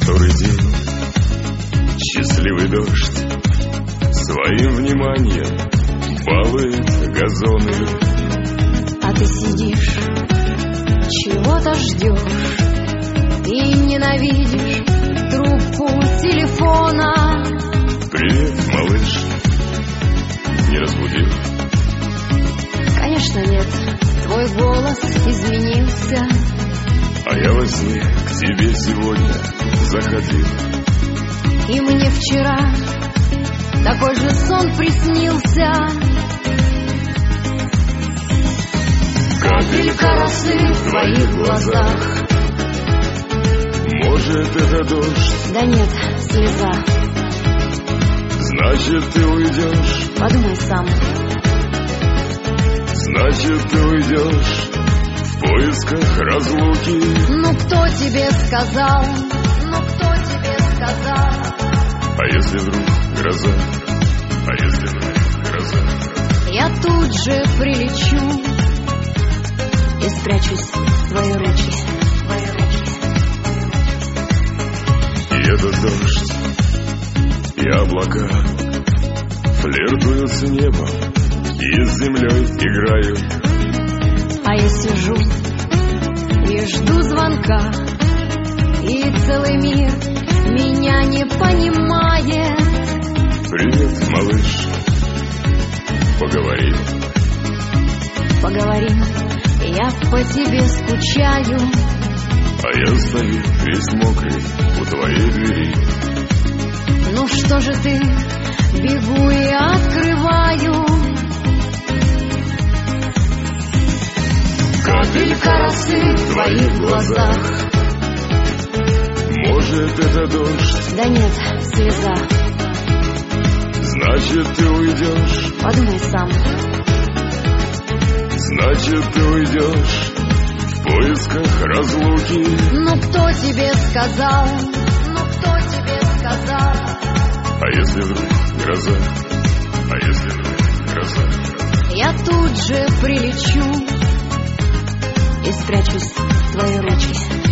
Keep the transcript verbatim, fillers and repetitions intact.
который день счастливый дождь своим вниманием балует газоны. А ты сидишь, чего-то ждешь и ненавидишь трубку телефона. Привет, малыш, не разбудил? Конечно нет, твой голос изменился. А я во сне к тебе сегодня заходил. И мне вчера такой же сон приснился. Капелька росы в твоих глазах. Может, это дождь? Да нет, слеза. Значит, ты уйдешь? Подумай сам. Значит, ты уйдешь в поисках разлуки. Ну кто тебе сказал? Ну кто тебе сказал? А если вдруг гроза? А если вдруг гроза? Я тут же прилечу и спрячусь в твои ручки. Твои ручки. И этот дождь, и облака флиртуют с небом и с землей играют. А я сижу и жду звонка, и целый мир меня не понимает. Привет, малыш, поговорим. Поговорим, я по тебе скучаю. А я стою весь мокрый у твоей двери. Ну что же ты, бегу и открываю. Капелька росы в твоих глазах. Может, это дождь? Да нет, слеза. Значит, ты уйдешь? Подумай сам. Значит, ты уйдешь в поисках разлуки. Ну кто тебе сказал? Ну кто тебе сказал? А если вдруг гроза? А если вдруг гроза? Я тут же прилечу и спрячусь в твои ручки.